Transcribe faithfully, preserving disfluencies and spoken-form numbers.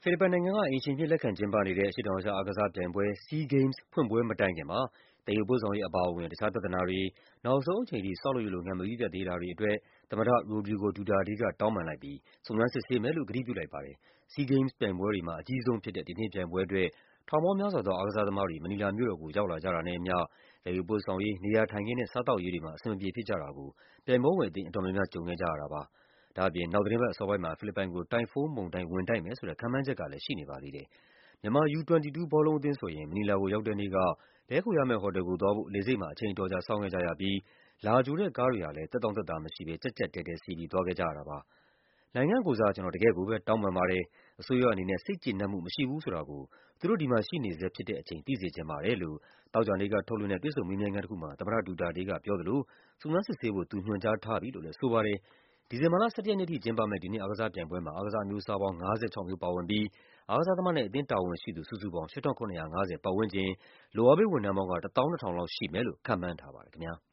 ဖိလစ်ပိုင်နိုင်ငံက အိမ်ရှင်အဖြစ် လက်ခံကျင်းပနေတဲ့ အရှေ့တောင်အာရှ အားကစားပြိုင်ပွဲ SEA Games ဖွင့်ပွဲမတိုင်ခင်မှာ သယ်ယူပို့ဆောင်ရေးအပါအဝင် တခြားပြဿနာတွေ၊ နောက်ဆုံးအချိန်ထိ ဆောက်လုပ်ရေးလုပ်ငန်း မပြီးပြတ်သေးတာတွေအတွက် သမ္မတ Rodrigo Duterte က တောင်းပန်လိုက်ပြီး စုံစမ်းစစ်ဆေးမယ်လို့ ကတိပြုလိုက်ပါတယ်။ SEA Games ပြိုင်ပွဲတွေမှာ အကြီးဆုံးဖြစ်တဲ့ ဒီနှစ်ပြိုင်ပွဲအတွက် ထောင်ပေါင်းများစွာသော အားကစားသမားတွေ မနီလာမြို့တော်ကို ရောက်လာကြတာနဲ့အမျှ သယ်ယူပို့ဆောင်ရေး၊ နေရာထိုင်ခင်းနဲ့ စားသောက်ရေးတွေမှာ အဆင်မပြေဖြစ်ကြတာကို ပြိုင်ပွဲဝင်အသင်း အတော်များများ ကြုံခဲ့ကြရတာပါ။ ဒါ့အပြင် နောက်သီတင်းပတ်အစောပိုင်းမှာ ဖိလစ်ပိုင်ကို တိုင်ဖုန်းမုန်တိုင်း ဝင်တိုက်မယ်ဆိုတဲ့ ခန့်မှန်းချက်ကလည်း ရှိနေပါသေးတယ်။ မြန်မာ ယူ ၂၂ ဘောလုံးအသင်းဆိုရင် မနီလာကိုရောက်တဲ့နေ့က တည်းခိုရမယ့် ဟိုတယ်ကိုသွားဖို့ လေဆိပ်မှာ အချိန်အတော်ကြာ စောင့်ခဲ့ကြရပြီး လာကြိုတဲ့ကားတွေဟာလည်း သက်သောင့်သက်သာမရှိဘဲ ကျပ်ကျပ်တည်းတည်းစီးပြီး သွားခဲ့ကြရတာပါ။ "နိုင်ငံ့ကိုယ်စား ကျနော် တကယ့်ကိုပဲ တောင်းပန်ပါတယ်။ အစိုးရအနေနဲ့ စိတ်ကျေနပ်မှုမရှိဘူးဆိုတာကို သူတို့ ဒီမှာရှိနေဆဲဖြစ်တဲ့အချိန် သိစေချင်ပါတယ်" လို့ သောကြာနေ့ကထုတ်လွှင့်တဲ့ တွေ့ဆုံမေးမြန်းခန်းတခုမှာ သမ္မတ ဒူတာတေးက ပြောသလို စုံစမ်းစစ်ဆေးဖို့ သူ ညွှန်ကြားထားပြီလို့လည်း ဆိုပါတယ်။ ဒီဇင်ဘာလ ၁၁ ရက်နေ့ထိ ကျင်းပမယ့် ဒီနှစ် အားကစားပြိုင်ပွဲမှာ အားကစားအမျိုးအစားပေါင်း ၅၆ မျိုးပါဝင်ပြီး အားကစားသမားနဲ့ အသင်းတာဝန်ရှိသူ စုစုပေါင်း ၈,၇၅၀ ပတ်ဝန်းကျင်၊ လုပ်အားပေးဝန်ထမ်းပေါင်းက ၁၂,၀၀၀ လောက်ရှိမယ်လို့ ခန့်မှန်းထားပါတယ်ခင်ဗျား။